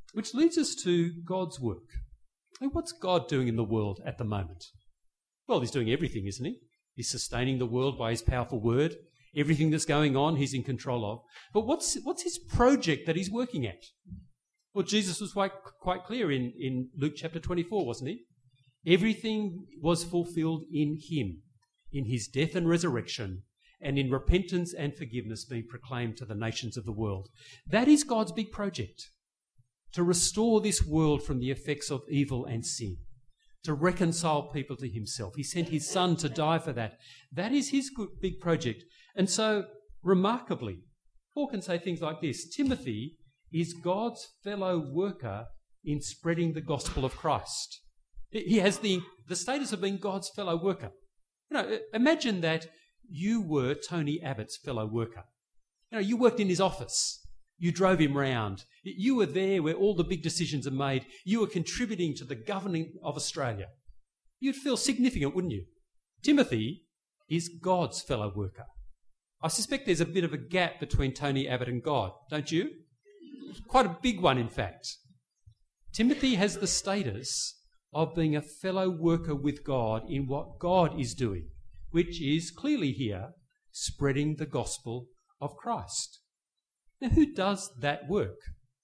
Which leads us to God's work. And what's God doing in the world at the moment? Well, he's doing everything, isn't he? He's sustaining the world by his powerful word. Everything that's going on, he's in control of. But what's his project that he's working at? Well, Jesus was quite clear in Luke chapter 24, wasn't he? Everything was fulfilled in him, in his death and resurrection, and in repentance and forgiveness being proclaimed to the nations of the world. That is God's big project, to restore this world from the effects of evil and sin, to reconcile people to himself. He sent his son to die for that. That is his big project. And so, remarkably, Paul can say things like this: Timothy is God's fellow worker in spreading the gospel of Christ. He has the status of being God's fellow worker. Imagine that you were Tony Abbott's fellow worker. You worked in his office. You drove him round. You were there where all the big decisions are made. You were contributing to the governing of Australia. You'd feel significant, wouldn't you? Timothy is God's fellow worker. I suspect there's a bit of a gap between Tony Abbott and God, don't you? Quite a big one, in fact. Timothy has the status of being a fellow worker with God in what God is doing, which is clearly here spreading the gospel of Christ. Now, who does that work?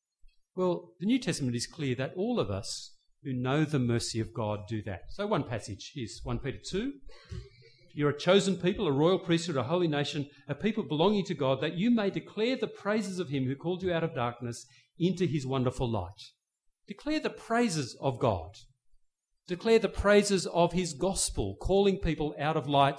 Well, the New Testament is clear that all of us who know the mercy of God do that. So one passage, here's 1 Peter 2. You're a chosen people, a royal priesthood, a holy nation, a people belonging to God, that you may declare the praises of him who called you out of darkness into his wonderful light. Declare the praises of God. Declare the praises of his gospel, calling people out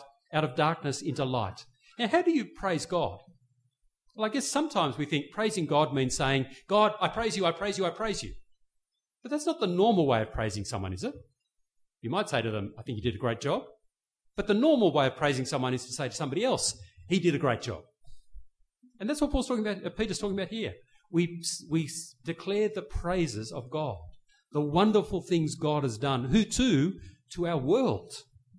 of darkness into light. Now, how do you praise God? Well, I guess sometimes we think praising God means saying, God, I praise you, I praise you, I praise you. But that's not the normal way of praising someone, is it? You might say to them, I think you did a great job. But the normal way of praising someone is to say to somebody else, he did a great job. And that's what Paul's talking about, Peter's talking about here. We declare the praises of God, the wonderful things God has done, who too, to our world.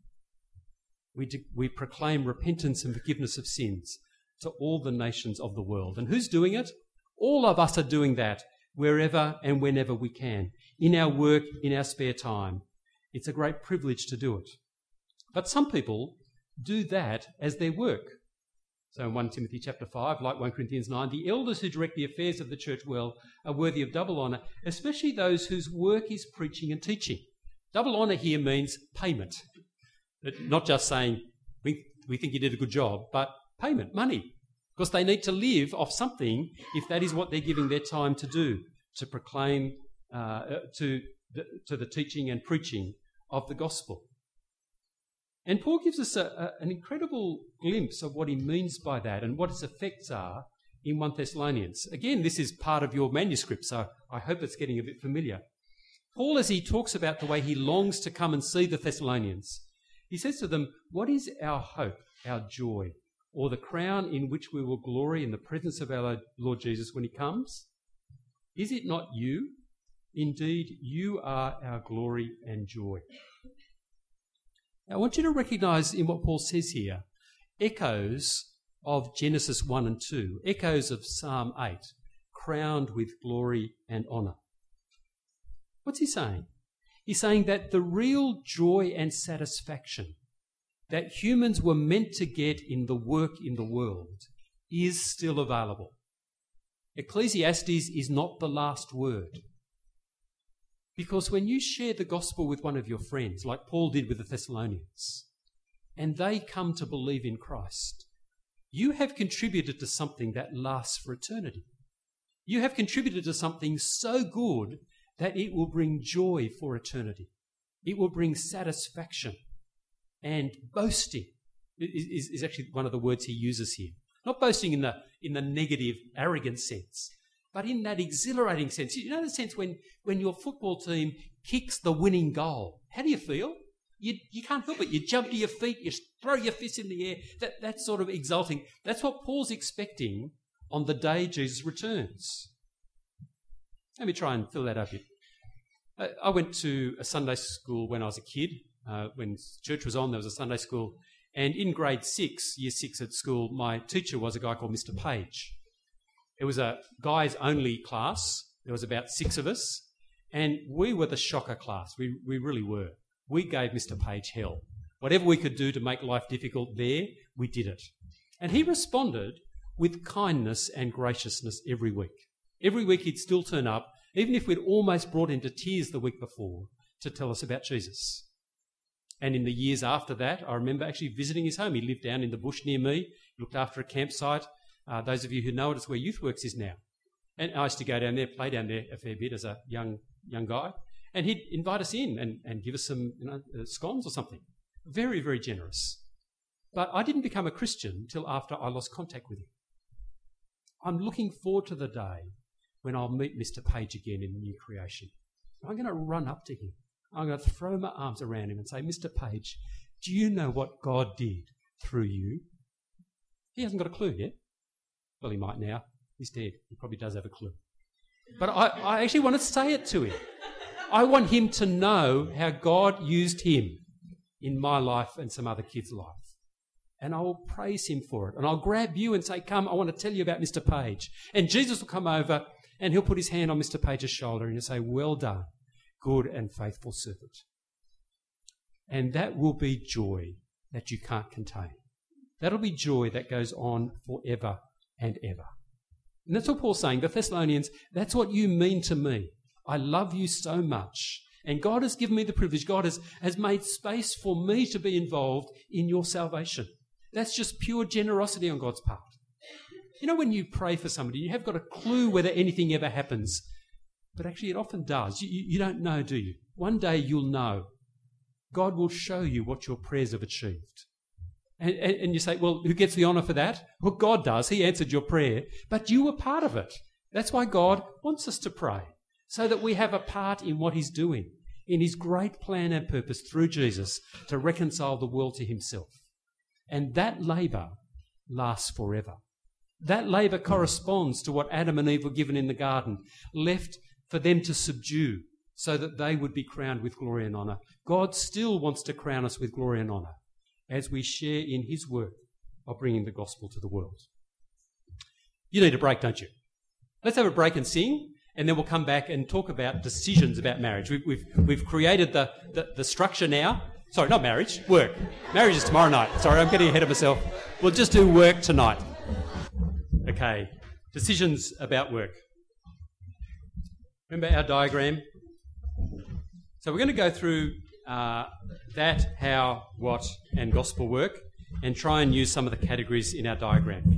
We proclaim repentance and forgiveness of sins to all the nations of the world. And who's doing it? All of us are doing that wherever and whenever we can, in our work, in our spare time. It's a great privilege to do it. But some people do that as their work. So in 1 Timothy chapter 5, like 1 Corinthians 9, the elders who direct the affairs of the church well are worthy of double honour, especially those whose work is preaching and teaching. Double honour here means payment. Not just saying, we think you did a good job, but payment, money. Because they need to live off something if that is what they're giving their time to do, to proclaim to the teaching and preaching of the gospel. And Paul gives us an incredible glimpse of what he means by that and what its effects are in 1 Thessalonians. Again, this is part of your manuscript, so I hope it's getting a bit familiar. Paul, as he talks about the way he longs to come and see the Thessalonians, he says to them, what is our hope, our joy, or the crown in which we will glory in the presence of our Lord Jesus when he comes? Is it not you? Indeed, you are our glory and joy. Now, I want you to recognise in what Paul says here echoes of Genesis 1 and 2, echoes of Psalm 8, crowned with glory and honour. What's he saying? He's saying that the real joy and satisfaction that humans were meant to get in the work in the world is still available. Ecclesiastes is not the last word. Because when you share the gospel with one of your friends, like Paul did with the Thessalonians, and they come to believe in Christ, you have contributed to something that lasts for eternity. You have contributed to something so good that it will bring joy for eternity. It will bring satisfaction. And boasting is actually one of the words he uses here. Not boasting in the negative, arrogant sense, but in that exhilarating sense. You know the sense when your football team kicks the winning goal. How do you feel? You can't help it. You jump to your feet, you throw your fists in the air. That's sort of exulting. That's what Paul's expecting on the day Jesus returns. Let me try and fill that up a bit. I went to a Sunday school when I was a kid. When church was on, there was a Sunday school. And in grade 6, year 6 at school, my teacher was a guy called Mr. Page. It was a guys-only class, There was about 6 of us, and we were the shocker class. We really were. We gave Mr. Page hell. Whatever we could do to make life difficult there, we did it. And he responded with kindness and graciousness every week. Every week he'd still turn up, even if we'd almost brought him to tears the week before, to tell us about Jesus. And in the years after that, I remember actually visiting his home. He lived down in the bush near me, looked after a campsite. Those of you who know it, it's where YouthWorks is now. And I used to go down there, play down there a fair bit as a young guy. And he'd invite us in and give us some scones or something. Very, very generous. But I didn't become a Christian till after I lost contact with him. I'm looking forward to the day when I'll meet Mr. Page again in New Creation. I'm going to run up to him. I'm going to throw my arms around him and say, Mr. Page, do you know what God did through you? He hasn't got a clue yet. Well, he might now. He's dead. He probably does have a clue. But I actually want to say it to him. I want him to know how God used him in my life and some other kids' life. And I will praise him for it. And I'll grab you and say, come, I want to tell you about Mr. Page. And Jesus will come over and he'll put his hand on Mr. Page's shoulder and he'll say, well done, good and faithful servant. And that will be joy that you can't contain. That'll be joy that goes on forever and ever. And that's what Paul's saying. The Thessalonians, that's what you mean to me. I love you so much. And God has given me the privilege. God has made space for me to be involved in your salvation. That's just pure generosity on God's part. You know, when you pray for somebody, you have got a clue whether anything ever happens. But actually it often does. You don't know, do you? One day you'll know. God will show you what your prayers have achieved. And you say, well, who gets the honour for that? Well, God does. He answered your prayer. But you were part of it. That's why God wants us to pray, so that we have a part in what he's doing, in his great plan and purpose through Jesus to reconcile the world to himself. And that labour lasts forever. That labour corresponds to what Adam and Eve were given in the garden, left for them to subdue so that they would be crowned with glory and honour. God still wants to crown us with glory and honour as we share in his work of bringing the gospel to the world. You need a break, don't you? Let's have a break and sing, and then we'll come back and talk about decisions about marriage. We've created the structure now. Sorry, not marriage, work. Marriage is tomorrow night. Sorry, I'm getting ahead of myself. We'll just do work tonight. Okay, decisions about work. Remember our diagram? So we're going to go through that, how, what, and gospel work, and try and use some of the categories in our diagram.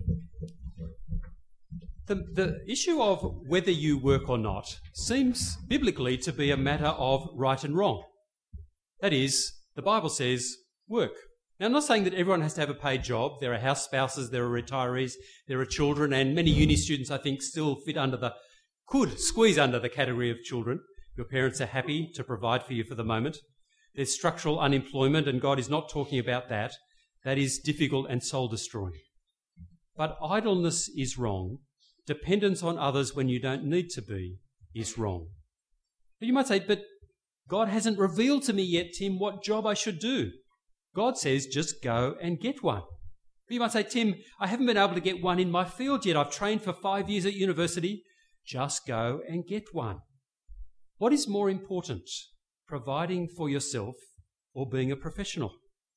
The issue of whether you work or not seems biblically to be a matter of right and wrong. That is, the Bible says work. Now, I'm not saying that everyone has to have a paid job. There are house spouses, there are retirees, there are children, and many uni students, I think, still could squeeze under the category of children. Your parents are happy to provide for you for the moment. There's structural unemployment, and God is not talking about that. That is difficult and soul-destroying. But idleness is wrong. Dependence on others when you don't need to be is wrong. But you might say, but God hasn't revealed to me yet, Tim, what job I should do. God says, just go and get one. But you might say, Tim, I haven't been able to get one in my field yet. I've trained for 5 years at university. Just go and get one. What is more important, providing for yourself or being a professional?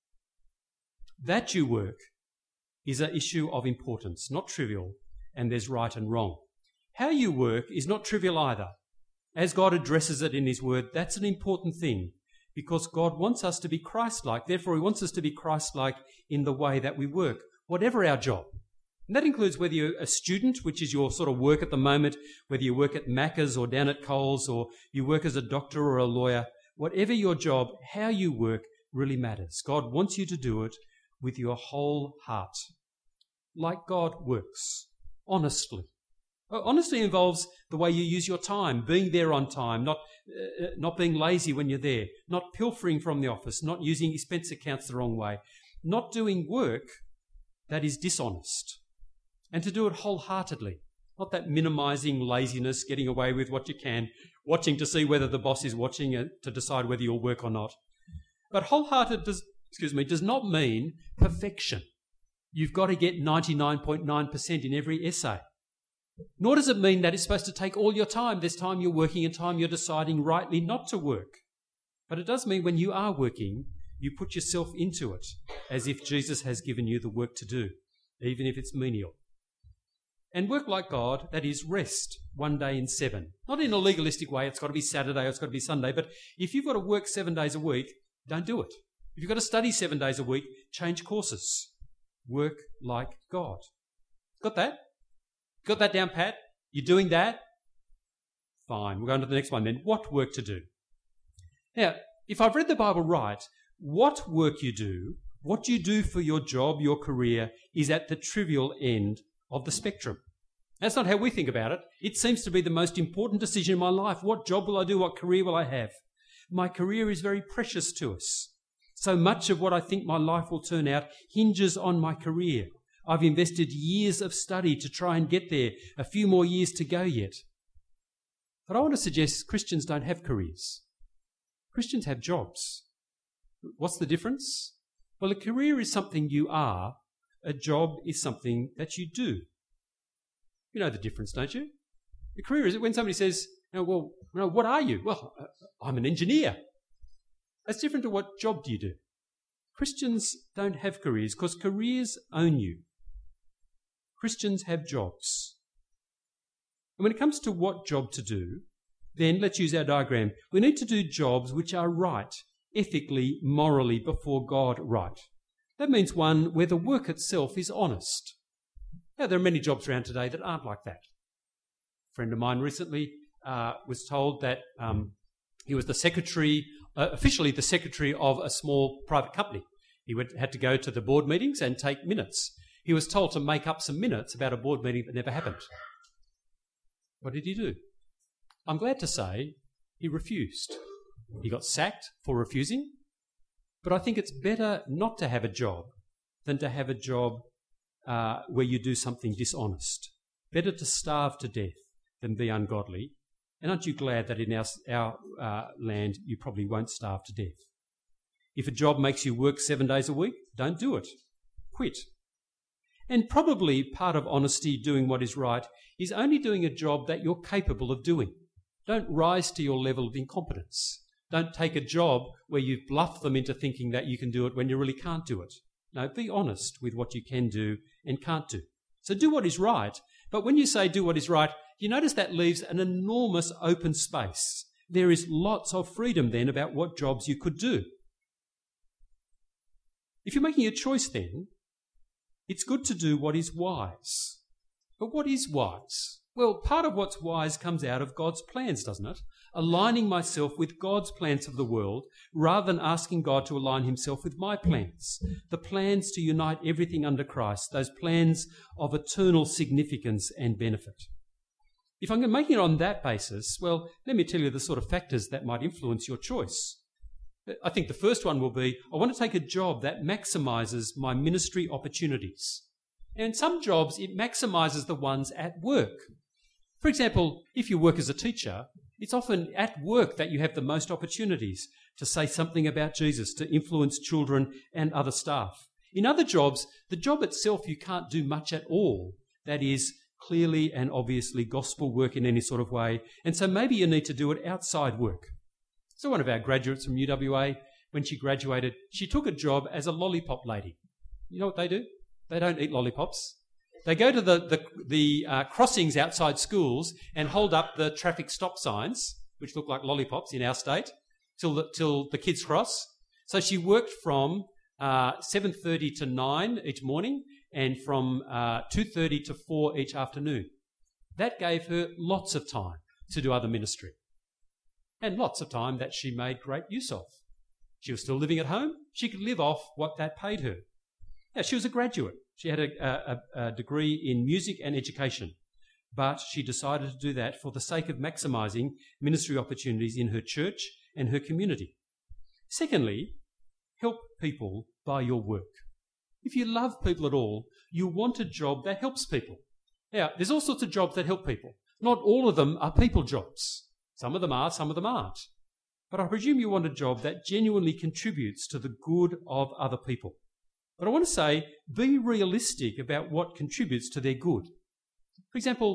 That you work is an issue of importance, not trivial, and there's right and wrong. How you work is not trivial either. As God addresses it in his word, that's an important thing, because God wants us to be Christ-like. Therefore, he wants us to be Christ-like in the way that we work, whatever our job. And that includes whether you're a student, which is your sort of work at the moment, whether you work at Macca's or down at Coles, or you work as a doctor or a lawyer. Whatever your job, how you work really matters. God wants you to do it with your whole heart, like God works, honestly. Honesty involves the way you use your time, being there on time, not being lazy when you're there, not pilfering from the office, not using expense accounts the wrong way, not doing work that is dishonest, and to do it wholeheartedly, not that minimising laziness, getting away with what you can, watching to see whether the boss is watching to decide whether you'll work or not. But wholehearted does not mean perfection. You've got to get 99.9% in every essay. Nor does it mean that it's supposed to take all your time. There's time you're working and time you're deciding rightly not to work. But it does mean when you are working, you put yourself into it as if Jesus has given you the work to do, even if it's menial. And work like God, that is rest one day in 7. Not in a legalistic way, it's got to be Saturday or it's got to be Sunday, but if you've got to work 7 days a week, don't do it. If you've got to study 7 days a week, change courses. Work like God. Got that? Got that down, Pat? You're doing that? Fine, we'll go on to the next one then. What work to do? Now, if I've read the Bible right, what work you do, what you do for your job, your career, is at the trivial end of the spectrum. That's not how we think about it. It seems to be the most important decision in my life. What job will I do? What career will I have? My career is very precious to us. So much of what I think my life will turn out hinges on my career. I've invested years of study to try and get there, a few more years to go yet. But I want to suggest Christians don't have careers. Christians have jobs. What's the difference? Well, a career is something you are. A job is something that you do. You know the difference, don't you? A career is when somebody says, what are you? Well, I'm an engineer. That's different to what job do you do. Christians don't have careers because careers own you. Christians have jobs. And when it comes to what job to do, then let's use our diagram. We need to do jobs which are right, ethically, morally, before God right. That means one where the work itself is honest. Now, there are many jobs around today that aren't like that. A friend of mine recently was told that he was the secretary, officially the secretary of a small private company. He had to go to the board meetings and take minutes. He was told to make up some minutes about a board meeting that never happened. What did he do? I'm glad to say he refused. He got sacked for refusing. But I think it's better not to have a job than to have a job where you do something dishonest. Better to starve to death than be ungodly. And aren't you glad that in our land you probably won't starve to death? If a job makes you work 7 days a week, don't do it. Quit. And probably part of honesty, doing what is right, is only doing a job that you're capable of doing. Don't rise to your level of incompetence. Don't take a job where you've bluffed them into thinking that you can do it when you really can't do it. No, be honest with what you can do and can't do. So do what is right. But when you say do what is right, you notice that leaves an enormous open space. There is lots of freedom then about what jobs you could do. If you're making a choice then, it's good to do what is wise. But what is wise? Well, part of what's wise comes out of God's plans, doesn't it? Aligning myself with God's plans of the world rather than asking God to align himself with my plans. The plans to unite everything under Christ, those plans of eternal significance and benefit. If I'm making it on that basis, well, let me tell you the sort of factors that might influence your choice. I think the first one will be, I want to take a job that maximises my ministry opportunities. And some jobs, it maximises the ones at work. For example, if you work as a teacher, it's often at work that you have the most opportunities to say something about Jesus, to influence children and other staff. In other jobs, the job itself you can't do much at all. That is clearly and obviously gospel work in any sort of way. And so maybe you need to do it outside work. So one of our graduates from UWA, when she graduated, she took a job as a lollipop lady. You know what they do? They don't eat lollipops. They go to the crossings outside schools and hold up the traffic stop signs, which look like lollipops in our state, till the kids cross. So she worked from 7:30 to 9 each morning and from 2:30 to 4 each afternoon. That gave her lots of time to do other ministry and lots of time that she made great use of. She was still living at home. She could live off what that paid her. Now, she was a graduate. She had a degree in music and education, but she decided to do that for the sake of maximising ministry opportunities in her church and her community. Secondly, help people by your work. If you love people at all, you want a job that helps people. Now, there's all sorts of jobs that help people. Not all of them are people jobs. Some of them are, some of them aren't. But I presume you want a job that genuinely contributes to the good of other people. But I want to say, be realistic about what contributes to their good. For example,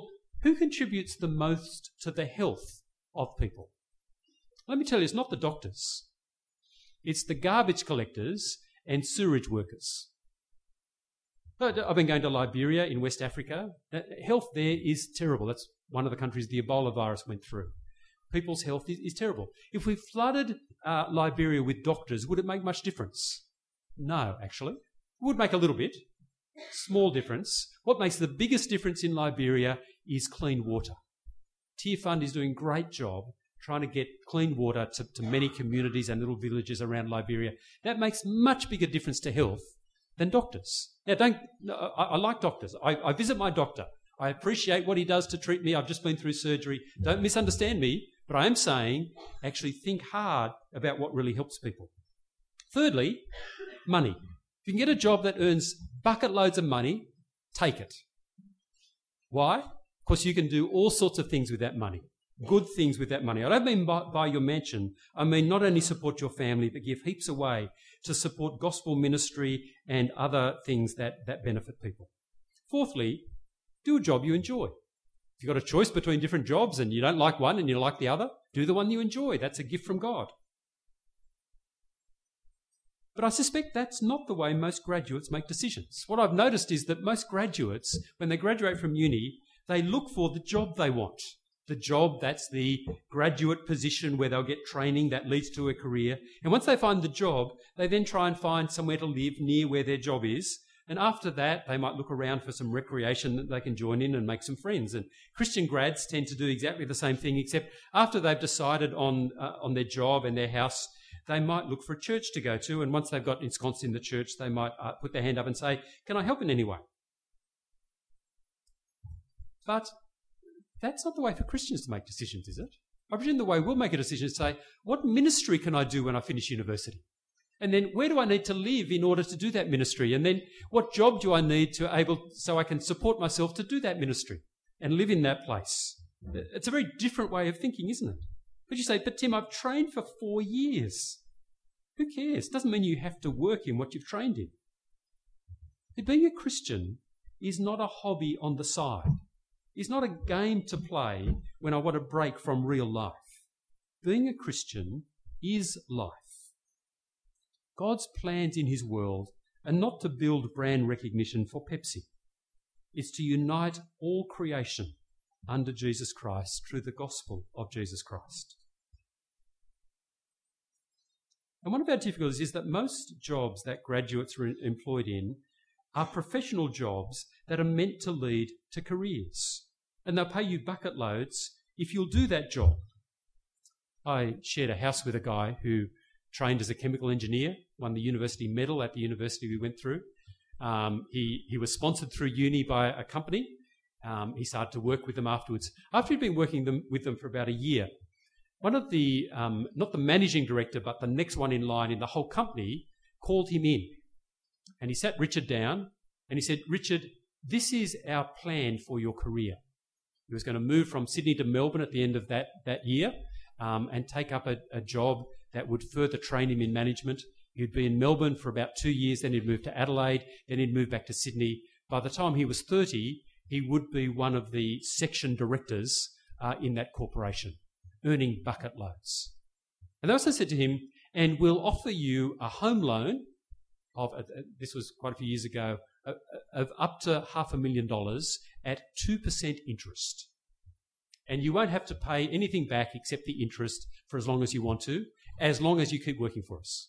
Who contributes the most to the health of people? Let me tell you, it's not the doctors. It's the garbage collectors and sewerage workers. I've been going to Liberia in West Africa. Health there is terrible. That's one of the countries the Ebola virus went through. People's health is terrible. If we flooded Liberia with doctors, would it make much difference? No, actually. It would make a little bit. Small difference. What makes the biggest difference in Liberia is clean water. Tear Fund is doing a great job trying to get clean water to many communities and little villages around Liberia. That makes much bigger difference to health than doctors. Now, I like doctors. I visit my doctor. I appreciate what he does to treat me. I've just been through surgery. Don't misunderstand me, but I am saying actually think hard about what really helps people. Thirdly, money. If you can get a job that earns bucket loads of money, take it. Why? Because you can do all sorts of things with that money. Good things with that money. I don't mean buy your mansion. I mean not only support your family, but give heaps away to support gospel ministry and other things that benefit people. Fourthly, do a job you enjoy. If you've got a choice between different jobs and you don't like one and you like the other, do the one you enjoy. That's a gift from God. But I suspect that's not the way most graduates make decisions. What I've noticed is that most graduates, when they graduate from uni, they look for the job they want. The job, that's the graduate position where they'll get training that leads to a career. And once they find the job, they then try and find somewhere to live near where their job is. And after that, they might look around for some recreation that they can join in and make some friends. And Christian grads tend to do exactly the same thing, except after they've decided on their job and their house, they might look for a church to go to. And once they've got ensconced in the church, they might put their hand up and say, "Can I help in any way?" But that's not the way for Christians to make decisions, is it? I presume the way we'll make a decision is say, what ministry can I do when I finish university? And then where do I need to live in order to do that ministry? And then what job do I need so I can support myself to do that ministry and live in that place? It's a very different way of thinking, isn't it? But you say, but Tim, I've trained for 4 years. Who cares? It doesn't mean you have to work in what you've trained in. But being a Christian is not a hobby on the side. It's not a game to play when I want a break from real life. Being a Christian is life. God's plans in his world are not to build brand recognition for Pepsi. It's to unite all creation under Jesus Christ through the gospel of Jesus Christ. And one of our difficulties is that most jobs that graduates are employed in are professional jobs that are meant to lead to careers. And they'll pay you bucket loads if you'll do that job. I shared a house with a guy who trained as a chemical engineer, won the university medal at the university we went through. He was sponsored through uni by a company. He started to work with them afterwards. After he'd been working with them for about a year, one of the, not the managing director, but the next one in line in the whole company called him in. And he sat Richard down and he said, "Richard, this is our plan for your career." He was going to move from Sydney to Melbourne at the end of that year and take up a job that would further train him in management. He'd be in Melbourne for about 2 years, then he'd move to Adelaide, then he'd move back to Sydney. By the time he was 30, he would be one of the section directors in that corporation, earning bucket loads. And they also said to him, "And we'll offer you a home loan of," this was quite a few years ago, of up to $500,000 at 2% interest. And you won't have to pay anything back except the interest for as long as you want to, as long as you keep working for us.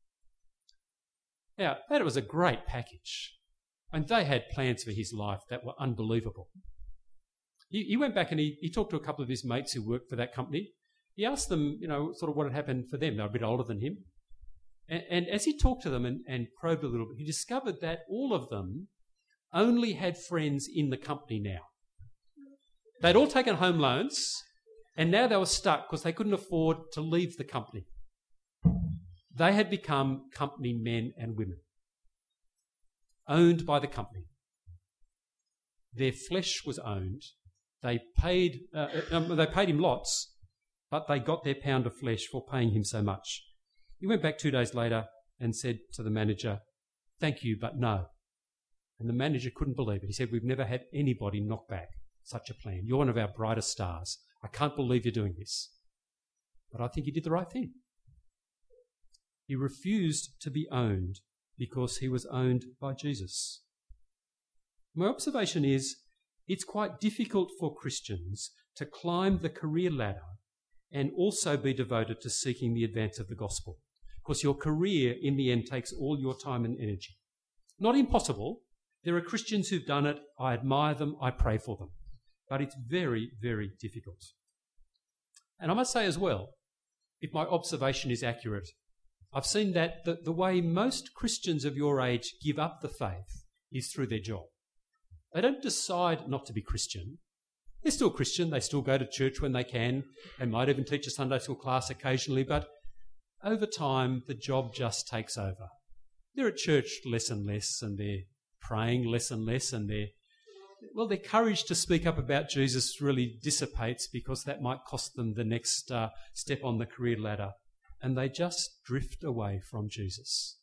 Now, that was a great package. And they had plans for his life that were unbelievable. He went back and he talked to a couple of his mates who worked for that company. He asked them, sort of what had happened for them. They were a bit older than him. And as he talked to them and probed a little bit, he discovered that all of them only had friends in the company now. They'd all taken home loans, and now they were stuck because they couldn't afford to leave the company. They had become company men and women, owned by the company. Their flesh was owned. They paid him lots, but they got their pound of flesh for paying him so much. He went back 2 days later and said to the manager, "Thank you, but no." And the manager couldn't believe it. He said, "We've never had anybody knock back such a plan. You're one of our brightest stars. I can't believe you're doing this. But I think he did the right thing. He refused to be owned because he was owned by Jesus. My observation is it's quite difficult for Christians to climb the career ladder and also be devoted to seeking the advance of the gospel, because your career in the end takes all your time and energy. Not impossible. There are Christians who've done it. I admire them. I pray for them. But it's very, very difficult. And I must say as well, if my observation is accurate, I've seen that the way most Christians of your age give up the faith is through their job. They don't decide not to be Christian. They're still Christian. They still go to church when they can. They might even teach a Sunday school class occasionally. But over time, the job just takes over. They're at church less and less, and they're praying less and less, and their courage to speak up about Jesus really dissipates because that might cost them the next step on the career ladder, and they just drift away from Jesus.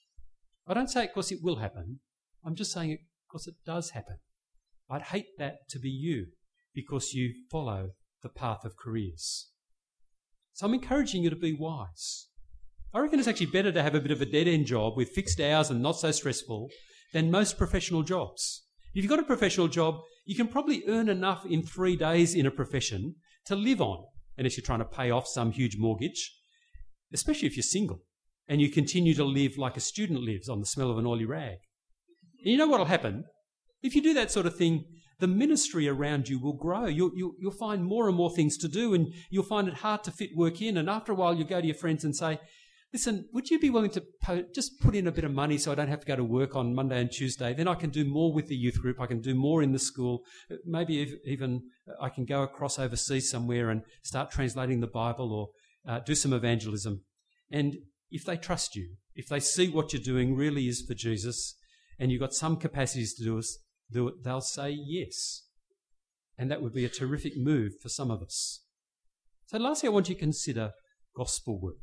I don't say it because it will happen. I'm just saying it because it does happen. I'd hate that to be you because you follow the path of careers. So I'm encouraging you to be wise. I reckon it's actually better to have a bit of a dead-end job with fixed hours and not so stressful than most professional jobs. If you've got a professional job, you can probably earn enough in 3 days in a profession to live on, unless you're trying to pay off some huge mortgage, especially if you're single and you continue to live like a student lives on the smell of an oily rag. And you know what will happen? If you do that sort of thing, the ministry around you will grow. You'll find more and more things to do, and you'll find it hard to fit work in. And after a while, you go to your friends and say, listen, would you be willing to just put in a bit of money so I don't have to go to work on Monday and Tuesday? Then I can do more with the youth group. I can do more in the school. Maybe even I can go across overseas somewhere and start translating the Bible or do some evangelism. And if they trust you, if they see what you're doing really is for Jesus and you've got some capacities to do it, they'll say yes. And that would be a terrific move for some of us. So lastly, I want you to consider gospel work.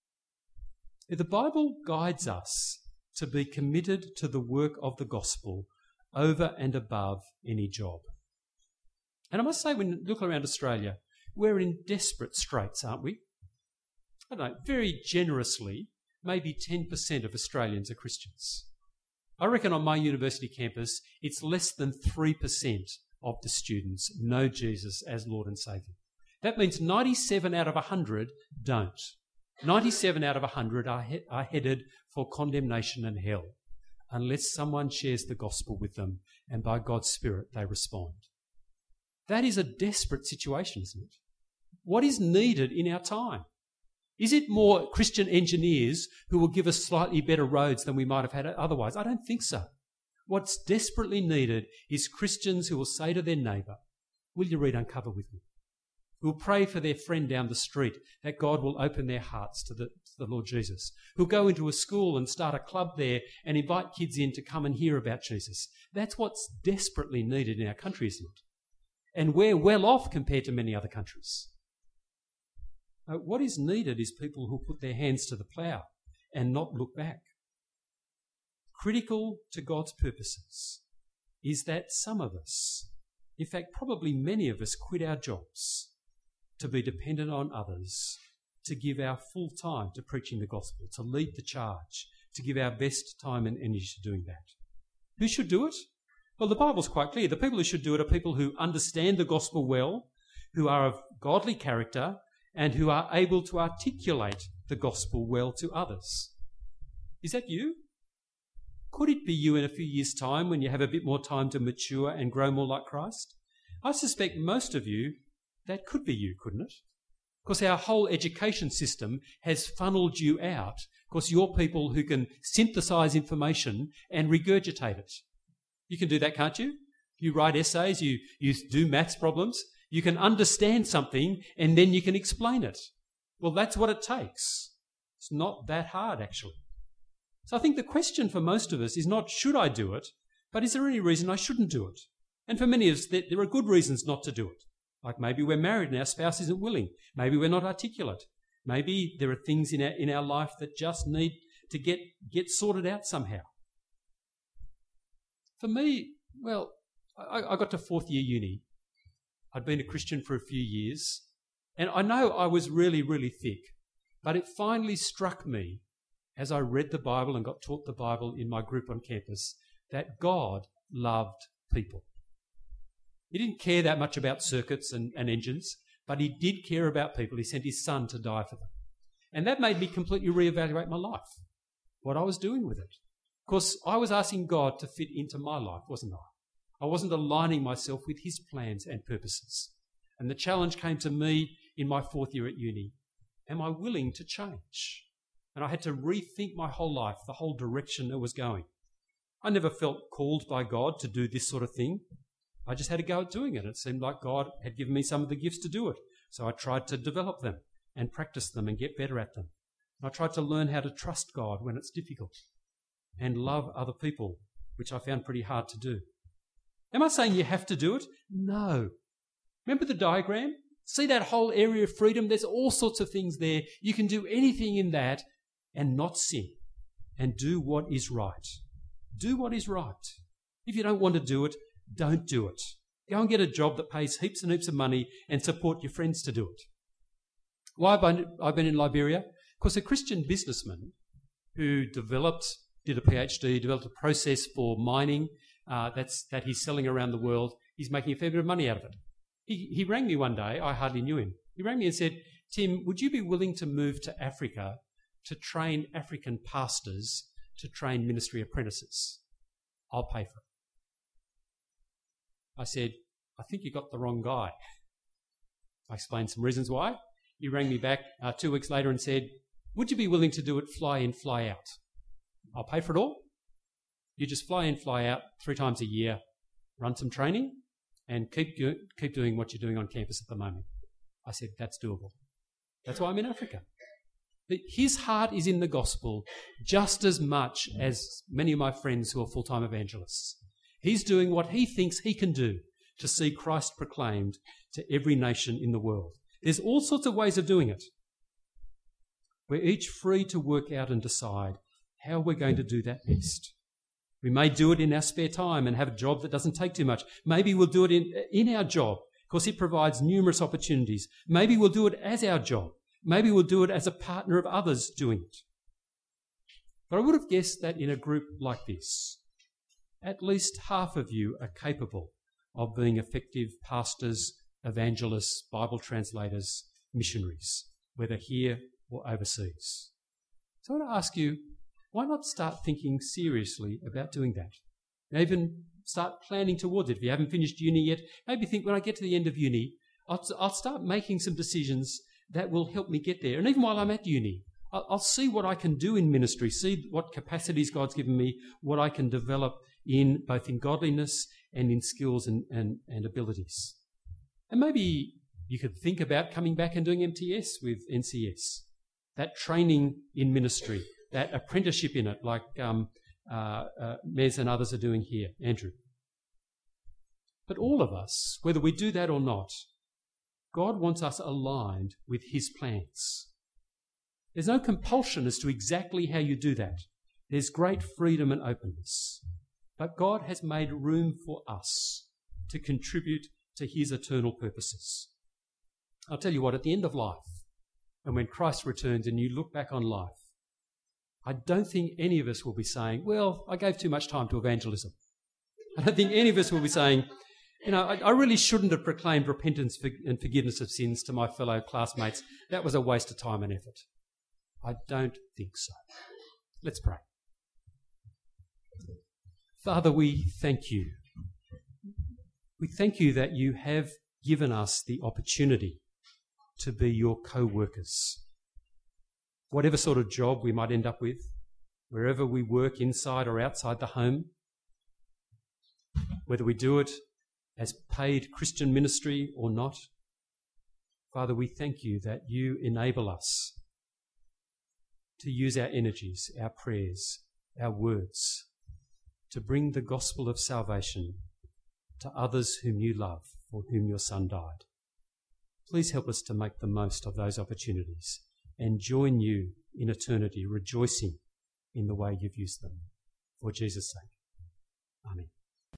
The Bible guides us to be committed to the work of the gospel over and above any job. And I must say, when you look around Australia, we're in desperate straits, aren't we? I don't know, very generously, maybe 10% of Australians are Christians. I reckon on my university campus, it's less than 3% of the students know Jesus as Lord and Saviour. That means 97 out of 100 don't. 97 out of 100 are headed for condemnation and hell unless someone shares the gospel with them and by God's Spirit they respond. That is a desperate situation, isn't it? What is needed in our time? Is it more Christian engineers who will give us slightly better roads than we might have had otherwise? I don't think so. What's desperately needed is Christians who will say to their neighbour, will you read Uncover with me? Who will pray for their friend down the street that God will open their hearts to the Lord Jesus. Who'll go into a school and start a club there and invite kids in to come and hear about Jesus. That's what's desperately needed in our country, isn't it? And we're well off compared to many other countries. What is needed is people who put their hands to the plough and not look back. Critical to God's purposes is that some of us, in fact probably many of us, quit our jobs to be dependent on others, to give our full time to preaching the gospel, to lead the charge, to give our best time and energy to doing that. Who should do it? Well, the Bible's quite clear. The people who should do it are people who understand the gospel well, who are of godly character, and who are able to articulate the gospel well to others. Is that you? Could it be you in a few years' time when you have a bit more time to mature and grow more like Christ? I suspect most of you, that could be you, couldn't it? Because our whole education system has funneled you out because you're people who can synthesize information and regurgitate it. You can do that, can't you? You write essays, you do maths problems. You can understand something and then you can explain it. Well, that's what it takes. It's not that hard, actually. So I think the question for most of us is not, should I do it, but is there any reason I shouldn't do it? And for many of us, there are good reasons not to do it. Like maybe we're married and our spouse isn't willing. Maybe we're not articulate. Maybe there are things in our life that just need to get sorted out somehow. For me, well, I got to fourth year uni I'd been a Christian for a few years, and I know I was really, really thick, but it finally struck me as I read the Bible and got taught the Bible in my group on campus that God loved people. He didn't care that much about circuits and engines, but he did care about people. He sent his son to die for them. And that made me completely reevaluate my life, what I was doing with it. Of course, I was asking God to fit into my life, wasn't I? I wasn't aligning myself with his plans and purposes. And the challenge came to me in my 4th year at uni. Am I willing to change? And I had to rethink my whole life, the whole direction it was going. I never felt called by God to do this sort of thing. I just had a go at doing it. It seemed like God had given me some of the gifts to do it. So I tried to develop them and practice them and get better at them. And I tried to learn how to trust God when it's difficult and love other people, which I found pretty hard to do. Am I saying you have to do it? No. Remember the diagram? See that whole area of freedom? There's all sorts of things there. You can do anything in that and not sin and do what is right. Do what is right. If you don't want to do it, don't do it. Go and get a job that pays heaps and heaps of money and support your friends to do it. Why have I been in Liberia? Because a Christian businessman who did a PhD, developed a process for mining that he's selling around the world. He's making a fair bit of money out of it. He rang me one day. I hardly knew him. He rang me and said, Tim, would you be willing to move to Africa to train African pastors to train ministry apprentices? I'll pay for it. I said, I think you got the wrong guy. I explained some reasons why. He rang me back 2 weeks later and said, would you be willing to do it fly in, fly out? I'll pay for it all. You just fly in, fly out 3 times a year, run some training, and keep doing what you're doing on campus at the moment. I said, that's doable. That's why I'm in Africa. His heart is in the gospel just as much as many of my friends who are full-time evangelists. He's doing what he thinks he can do to see Christ proclaimed to every nation in the world. There's all sorts of ways of doing it. We're each free to work out and decide how we're going to do that best. We may do it in our spare time and have a job that doesn't take too much. Maybe we'll do it in our job because it provides numerous opportunities. Maybe we'll do it as our job. Maybe we'll do it as a partner of others doing it. But I would have guessed that in a group like this, at least half of you are capable of being effective pastors, evangelists, Bible translators, missionaries, whether here or overseas. So I want to ask you, why not start thinking seriously about doing that? And even start planning towards it. If you haven't finished uni yet, maybe think when I get to the end of uni, I'll start making some decisions that will help me get there. And even while I'm at uni, I'll see what I can do in ministry, see what capacities God's given me, what I can develop in both in godliness and in skills and abilities. And maybe you could think about coming back and doing MTS with NCS, that training in ministry, that apprenticeship in it, like Mez and others are doing here, Andrew. But all of us, whether we do that or not, God wants us aligned with his plans. There's no compulsion as to exactly how you do that. There's great freedom and openness. But God has made room for us to contribute to his eternal purposes. I'll tell you what, at the end of life, and when Christ returns and you look back on life, I don't think any of us will be saying, well, I gave too much time to evangelism. I don't think any of us will be saying, I really shouldn't have proclaimed repentance and forgiveness of sins to my fellow classmates. That was a waste of time and effort. I don't think so. Let's pray. Father, we thank you. We thank you that you have given us the opportunity to be your co-workers. Whatever sort of job we might end up with, wherever we work inside or outside the home, whether we do it as paid Christian ministry or not, Father, we thank you that you enable us to use our energies, our prayers, our words, to bring the gospel of salvation to others whom you love, for whom your Son died. Please help us to make the most of those opportunities and join you in eternity, rejoicing in the way you've used them. For Jesus' sake. Amen.